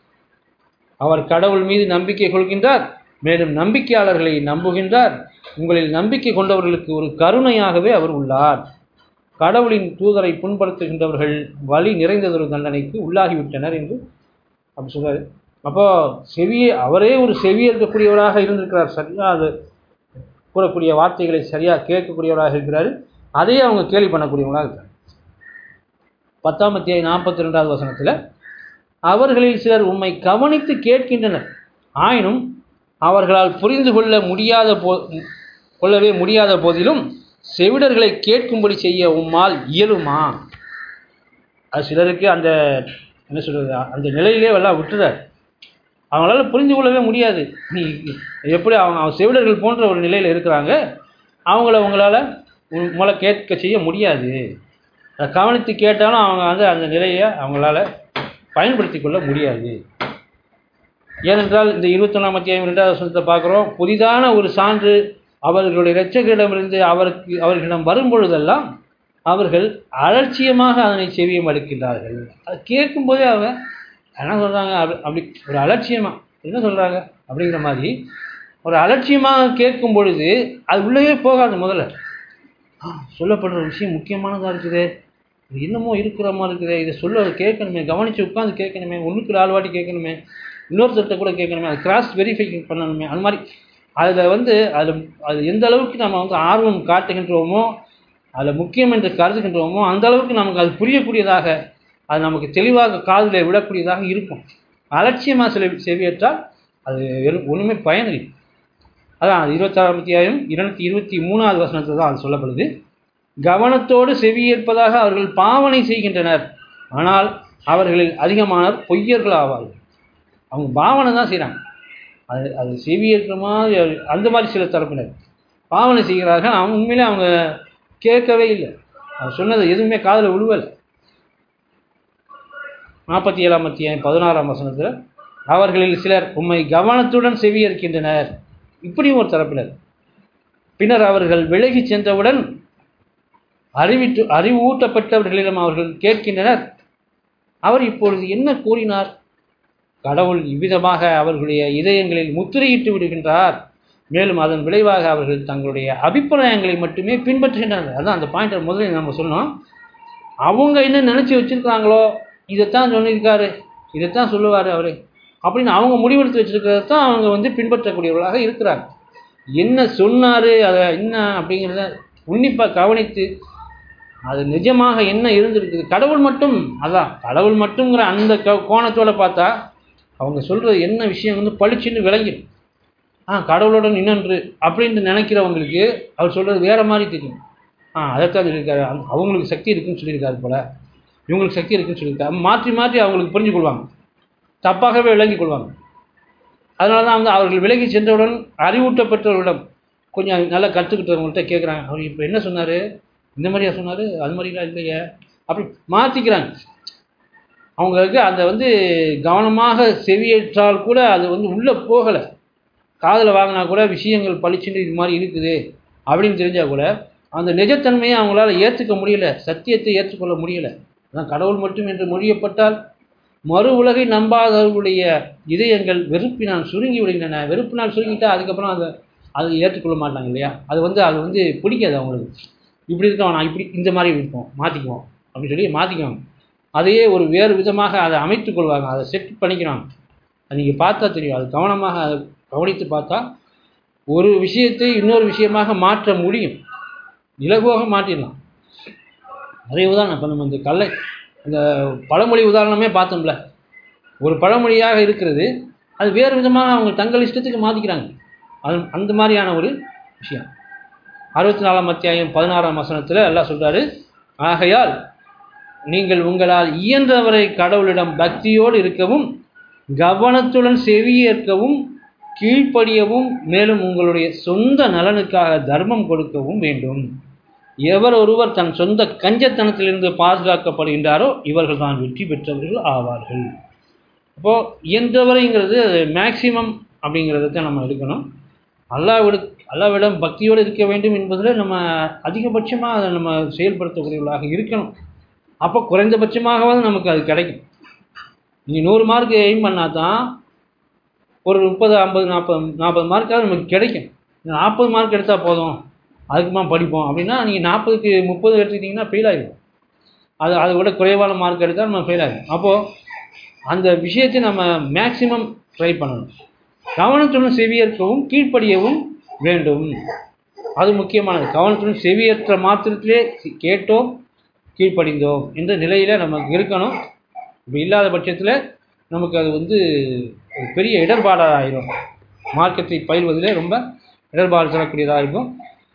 அவர் கடவுள் மீது நம்பிக்கை கொள்கின்றார், மேலும் நம்பிக்கையாளர்களை நம்புகின்றார். உங்களில் நம்பிக்கை கொண்டவர்களுக்கு ஒரு கருணையாகவே அவர் உள்ளார். கடவுளின் தூதரை புண்படுத்துகின்றவர்கள் வலி நிறைந்ததொரு தண்டனைக்கு உள்ளாகிவிட்டனர் என்று அப்படி சொல்கிறார். அப்போ செவியே அவரே ஒரு செவியேற்கக்கூடியவராக இருந்திருக்கிறார், சரியாக அது கூறக்கூடிய வார்த்தைகளை சரியாக கேட்கக்கூடியவராக இருக்கிறார். அதையே அவங்க கேள்வி பண்ணக்கூடியவங்களாக இருக்கிறார். பத்தாம் அத்தியாயம் நாற்பத்தி ரெண்டாவது வசனத்தில், அவர்களில் சிலர் உம்மை கவனித்து கேட்கின்றனர், ஆயினும் அவர்களால் புரிந்து கொள்ள முடியாத போ கொள்ளவே முடியாத போதிலும் செவிடர்களை கேட்கும்படி செய்ய உம்மால் இயலுமா? அது சிலருக்கு அந்த என்ன சொல்கிறது, அந்த நிலையிலே எல்லாம் விட்டுறார். அவங்களால புரிந்து கொள்ளவே முடியாது. நீ எப்படி அவங்க அவங்க செவிடர்கள் போன்ற ஒரு நிலையில் இருக்கிறாங்க, அவங்கள உங்களால் உங்களை கேட்க செய்ய முடியாது. அதை கவனித்து கேட்டாலும் அவங்க வந்து அந்த நிலையை அவங்களால பயன்படுத்தி கொள்ள முடியாது. ஏனென்றால் இந்த இருபத்தொன்னாம் அத்தியாயம் ரெண்டாவது வசனத்தை பார்க்குறோம். புதிதான ஒரு சான்று அவர்களுடைய இரட்சகரிடமிருந்து அவருக்கு அவர்களிடம் வரும்பொழுதெல்லாம் அவர்கள் அலட்சியமாக அதனை செவியம் அளிக்கின்றார்கள். அதை கேட்கும்போதே அவங்க என்ன சொல்கிறாங்க, அப்படி அப்படி ஒரு அலட்சியமாக என்ன சொல்கிறாங்க அப்படிங்கிற மாதிரி ஒரு அலட்சியமாக கேட்கும் பொழுது அது உள்ளவே போகாது. முதல்ல சொல்லப்படுற விஷயம் முக்கியமானதாக இருக்குது, இது என்னமோ இருக்கிற மாதிரி இருக்குது, இதை சொல்ல கேட்கணுமே, கவனித்து உட்காந்து கேட்கணுமே, ஒன்றுக்கு நாலு வாட்டி கேட்கணுமே, இன்னொருத்தர்கிட்ட கூட கேட்கணுமே, அது கிராஸ் வெரிஃபை பண்ணணுமே, அது மாதிரி அதில் வந்து அதில் அது எந்த அளவுக்கு நம்ம வந்து ஆர்வம் காட்டுகின்றோமோ, அதில் முக்கியம் என்று கருதுகின்றோமோ அந்த அளவுக்கு நமக்கு அது புரியக்கூடியதாக, அது நமக்கு தெளிவாக காதில் விடக்கூடியதாக இருக்கும். அலட்சியமாக செவி செவியேற்றால் அது ஒன்றுமே பயனில்லை. அதான் அது இருபத்தாறாம் அத்தியாயம் இருநூத்தி இருபத்தி மூணாவது வசனத்தில் தான் அது சொல்லப்படுது. கவனத்தோடு செவியேற்பதாக அவர்கள் பாவனை செய்கின்றனர், ஆனால் அவர்களில் அதிகமானவர் பொய்யர்கள் ஆவார்கள். அவங்க பாவனை தான் செய்கிறாங்க, அது அது செவியேற்ற மாதிரி அந்த மாதிரி சில தரப்பினர் பாவனை செய்கிறார்கள். அவங்க உண்மையிலே அவங்க கேட்கவே இல்லை, அவர் சொன்னது எதுவுமே காதில் விழுவலை. நாற்பத்தி ஏழாம் அத்தியாயம் பதினாறாம் வசனத்தில் அவர்களில் சிலர் உம்மை கவனத்துடன் செவியேற்கின்றனர், இப்படியும் ஒரு தரப்பினர். பின்னர் அவர்கள் விலகி சென்றவுடன் அறிவிட்டு அறிவூட்டப்பட்டவர்களிடம் அவர்கள் கேட்கின்றனர், அவர் இப்பொழுது என்ன கூறினார்? கடவுள் இவ்விதமாக அவர்களுடைய இதயங்களில் முத்திரையிட்டு விடுகின்றார், மேலும் அதன் விளைவாக அவர்கள் தங்களுடைய அபிப்பிராயங்களை மட்டுமே பின்பற்றுகின்றனர். அதான் அந்த பாயிண்டை முதல்ல நம்ம சொன்னோம். அவங்க என்ன நினச்சி வச்சுருக்காங்களோ, இதைத்தான் சொல்லியிருக்காரு, இதைத்தான் சொல்லுவார் அவர் அப்படின்னு அவங்க முடிவெடுத்து வச்சுருக்கிறத தான் அவங்க வந்து பின்பற்றக்கூடியவர்களாக இருக்கிறாங்க. என்ன சொன்னார், அதை என்ன அப்படிங்கிறத உன்னிப்பாக கவனித்து அது நிஜமாக என்ன இருந்திருக்குது, கடவுள் மட்டும் அதான் கடவுள் மட்டுங்கிற அந்த கோணத்தோடு பார்த்தா அவங்க சொல்கிறது என்ன விஷயம் வந்து பளிச்சுன்னு விளங்கிடும். ஆ கடவுளுடன் இன்னொன்று அப்படின்ட்டு நினைக்கிறவங்களுக்கு அவர் சொல்கிறது வேறு மாதிரி தெரியும். ஆ அதைத்தான் சொல்லியிருக்காரு, அவங்களுக்கு சக்தி இருக்குதுன்னு சொல்லியிருக்காரு போல், இவங்களுக்கு சக்தி இருக்குதுன்னு சொல்லியிருக்காரு, மாற்றி மாற்றி அவங்களுக்கு புரிஞ்சு கொள்வாங்க, தப்பாகவே விளங்கி கொள்வாங்க. அதனால தான் வந்து அவர்கள் விலகி சென்றவுடன் அறிவூட்டப்பட்டவர்களிடம் கொஞ்சம் நல்லா கற்றுக்கிட்டவங்கள்ட்ட கேட்குறாங்க, அவர் இப்போ என்ன சொன்னார், இந்த மாதிரியா சொன்னார், அது மாதிரிலாம் இல்லையே அப்படி மாற்றிக்கிறாங்க. அவங்களுக்கு அந்த வந்து கவனமாக செவியேற்றால் கூட அது வந்து உள்ளே போகலை, காதில் வாங்கினா கூட விஷயங்கள் பளிச்சுன்னு இது மாதிரி இருக்குது அப்படின்னு தெரிஞ்சால் கூட அந்த நிஜத்தன்மையை அவங்களால ஏற்றுக்க முடியலை, சத்தியத்தை ஏற்றுக்கொள்ள முடியலை. அதான் கடவுள் மட்டும் என்று மொழியப்பட்டால் மறு உலகை நம்பாதவர்களுடைய இதயங்கள் வெறுப்பினால் சுருங்கி விடுகின்றன. வெறுப்பினால் சுருங்கிட்டால் அதுக்கப்புறம் அதை அதை ஏற்றுக்கொள்ள மாட்டாங்க இல்லையா, அது வந்து அது வந்து பிடிக்காது அவங்களுக்கு. இப்படி இருக்கோம், நான் இப்படி இந்த மாதிரி இருப்போம், மாற்றிக்குவோம் அப்படின்னு சொல்லி மாற்றிக்குவாங்க. அதையே ஒரு வேறு விதமாக அதை அமைத்து கொள்வாங்க, அதை செட் பண்ணிக்கிறாங்க. அது நீங்கள் பார்த்தா தெரியும், அது கவனமாக அதை கவனித்து பார்த்தா ஒரு விஷயத்தை இன்னொரு விஷயமாக மாற்ற முடியும், இலகுவாக மாற்றிடலாம். அதே உதாரணம் இப்போ நம்ம இந்த கல்லை இந்த பழமொழி உதாரணமே பார்த்தோம்ல, ஒரு பழமொழியாக இருக்கிறது அது வேறு விதமாக அவங்க தங்கள் இஷ்டத்துக்கு மாற்றிக்கிறாங்க. அது அந்த மாதிரியான ஒரு விஷயம். அறுபத்தி நாலாம் அத்தியாயம் பதினாறாம் வசனத்தில் எல்லாம் சொல்கிறாரு, ஆகையால் நீங்கள் உங்களால் இயன்றவரை கடவுளிடம் பக்தியோடு இருக்கவும் கவனத்துடன் செவியேற்கவும் கீழ்ப்படியவும் மேலும் உங்களுடைய சொந்த நலனுக்காக தர்மம் கொடுக்கவும் வேண்டும். எவர் ஒருவர் தன் சொந்த கஞ்சத்தனத்திலிருந்து பாதுகாக்கப்படுகின்றாரோ இவர்கள் தான் வெற்றி பெற்றவர்கள் ஆவார்கள். அப்போது இயன்றவரைங்கிறது மேக்சிமம் அப்படிங்கிறத நம்ம எடுக்கணும். அல்லாவிட அல்லாவிடம் பக்தியோடு இருக்க வேண்டும் என்பதில் நம்ம அதிகபட்சமாக அதை நம்ம செயல்படுத்தக்கூடியவர்களாக இருக்கணும். அப்போ குறைந்தபட்சமாகவாது நமக்கு அது கிடைக்கும். நீங்கள் நூறு மார்க் எய்ம் பண்ணால் தான் ஒரு முப்பது ஐம்பது நாற்பது நாற்பது மார்க்காவது நமக்கு கிடைக்கும். நாற்பது மார்க் எடுத்தால் போதும் அதுக்குமா படிப்போம் அப்படின்னா நீங்கள் நாற்பதுக்கு முப்பது எடுத்துக்கிட்டிங்கன்னா ஃபெயில் ஆகிடும். அது அதை விட குறைவான மார்க் எடுத்தால் நம்ம ஃபெயில் ஆகிடும். அப்போது அந்த விஷயத்தை நம்ம மேக்சிமம் ட்ரை பண்ணணும். கவனத்துடன் செவியேற்கவும் கீழ்ப்படியவும் வேண்டும், அது முக்கியமானது. கவனத்துடன் செவியேற்ற மாத்திரத்திலே கேட்டோம் கீழ்ப்படிந்தோம் என்ற நிலையில் நமக்கு இருக்கணும். இப்போ இல்லாத பட்சத்தில் நமக்கு அது வந்து ஒரு பெரிய இடர்பாடாக ஆகிடும், மார்க்கத்தை பயில்வதிலே ரொம்ப இடர்பாடு தரக்கூடியதாக இருக்கும்.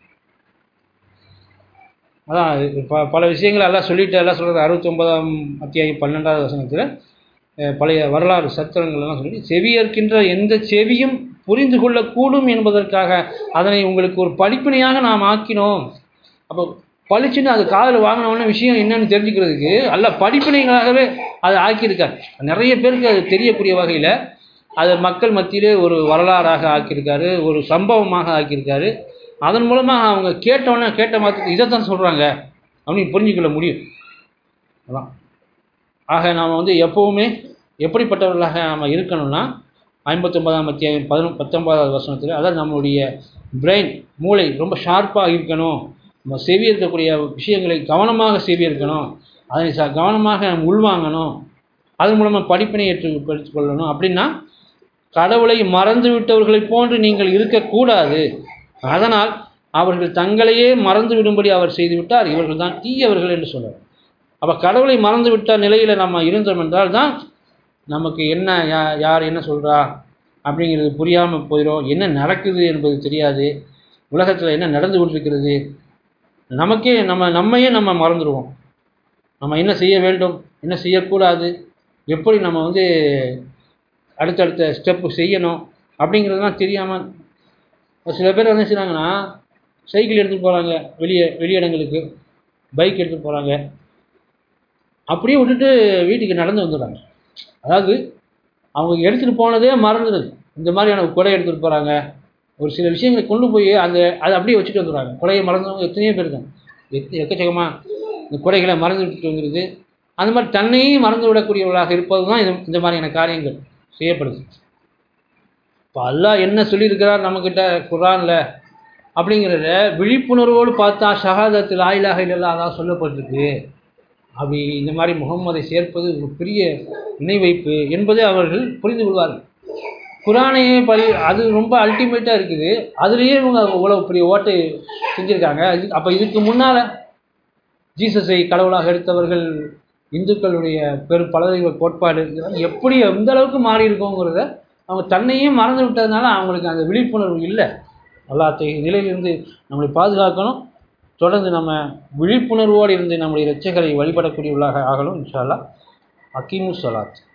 அதான் ப பல விஷயங்கள் எல்லாம் சொல்லிட்டு எல்லாம் சொல்கிறது. அறுபத்தி ஒன்பதாம் அத்தியாயம் பன்னெண்டாவது வசனத்தில் பழைய வரலாறு சத்திரங்கள்லாம் சொல்லி செவியேற்கின்ற எந்த செவியும் புரிந்து கொள்ளக்கூடும் என்பதற்காக அதனை உங்களுக்கு ஒரு படிப்பினையாக நாம் ஆக்கினோம். அப்போ பளிச்சுன்னு அது காதில் வாங்கினோன்னு விஷயம் என்னன்னு தெரிஞ்சுக்கிறதுக்கு அல்ல படிப்பினைகளாகவே அதை ஆக்கியிருக்கார். நிறைய பேருக்கு அது தெரியக்கூடிய வகையில் அதை மக்கள் மத்தியிலே ஒரு வரலாறாக ஆக்கியிருக்காரு, ஒரு சம்பவமாக ஆக்கியிருக்காரு. அதன் மூலமாக அவங்க கேட்டோன்னே கேட்ட மாத்திரத்துக்கு இதை தான் சொல்கிறாங்க அப்படின்னு புரிஞ்சுக்கொள்ள முடியும். அதான் ஆக நாம் வந்து எப்போவுமே எப்படிப்பட்டவர்களாக நாம் இருக்கணும்னா ஐம்பத்தொம்பதாம் அத்தியாயம் பதினொ பத்தொன்பதாவது வருஷத்தில் அதாவது நம்மளுடைய பிரெயின் மூளை ரொம்ப ஷார்ப்பாக இருக்கணும், நம்ம செவி இருக்கக்கூடிய விஷயங்களை கவனமாக செவி இருக்கணும், அதை ச கவனமாக உள்வாங்கணும், அதன் மூலமாக படிப்பினை ஏற்று கொள்ளணும். அப்படின்னா கடவுளை மறந்து விட்டவர்களை போன்று நீங்கள் இருக்கக்கூடாது. அதனால் அவர்கள் தங்களையே மறந்து விடும்படி அவர் செய்துவிட்டார், இவர்கள் தான் தீயவர்கள் என்று சொல்றார். அப்போ கடவுளை மறந்து விட்ட நிலையில் நம்ம இருந்தோம் என்றால் தான் நமக்கு என்ன யா யார் என்ன சொல்கிறா அப்படிங்கிறது புரியாமல் போயிடும், என்ன நடக்குது என்பது தெரியாது, உலகத்தில் என்ன நடந்து கொண்டிருக்கிறது நமக்கே நம்ம நம்மையே நம்ம மறந்துடுவோம். நம்ம என்ன செய்ய வேண்டும், என்ன செய்யக்கூடாது, எப்படி நம்ம வந்து அடுத்தடுத்த ஸ்டெப்பு செய்யணும் அப்படிங்கிறதுலாம் தெரியாமல் சில பேர் என்ன செய்கிறாங்கன்னா, சைக்கிள் எடுத்துகிட்டு போகிறாங்க வெளியே வெளியிடங்களுக்கு, பைக் எடுத்துகிட்டு போகிறாங்க, அப்படியே விட்டுட்டு வீட்டுக்கு நடந்து வந்துடுறாங்க. அதாவது அவங்க எடுத்துகிட்டு போனதே மறந்துடுது. இந்த மாதிரியான கொடை எடுத்துகிட்டு போகிறாங்க, ஒரு சில விஷயங்களை கொண்டு போய் அந்த அதை அப்படியே வச்சுட்டு வந்துடுறாங்க. கொடையை மறந்தவங்க எத்தனையோ பேர் இருக்காங்க, எத் எக்கச்சக்கமாக இந்த கொடைகளை மறந்து விட்டுட்டு வந்துடுது. அந்த மாதிரி தன்னையும் மறந்து விடக்கூடியவர்களாக இருப்பது தான் இது இந்த மாதிரியான காரியங்கள் செய்யப்படுது. இப்போ அல்லாஹ் என்ன சொல்லியிருக்கிறார் நம்மக்கிட்ட குர்ஆனில் அப்படிங்கிறத விழிப்புணர்வோடு பார்த்தா ஷஹாதத்து லா இலாஹ இல்லல்லாஹ் அதான் சொல்லப்பட்டிருக்கு. அப்படி இந்த மாதிரி முகம்மதை சேர்ப்பது ஒரு பெரிய இணை வைப்பு என்பதை அவர்கள் புரிந்து கொள்வார்கள். குர்ஆனையே படி அது ரொம்ப அல்டிமேட்டாக இருக்குது, அதுலேயே இவங்க இவ்வளோ பெரிய ஓட்டை செஞ்சுருக்காங்க. இது அப்போ இதுக்கு முன்னால் ஜீசஸை கடவுளாக எடுத்தவர்கள், இந்துக்களுடைய பெரும் பலதெய்வ கோட்பாடு இதெல்லாம் எப்படி எந்த அளவுக்கு மாறி இருக்கோங்கிறத அவங்க தன்னையும் மறந்து விட்டதுனால அவங்களுக்கு அந்த விழிப்புணர்வு இல்லை. அல்லாஹ்வுடைய நிலையிலிருந்து நம்மளை பாதுகாக்கணும். தொடர்ந்து நம்ம விழிப்புணர்வோடு இருந்து நம்முடைய இரட்சகரை வழிபடக்கூடியவர்களாக ஆகணும். இன்ஷா அல்லாஹ். அகீமு ஸலாத்.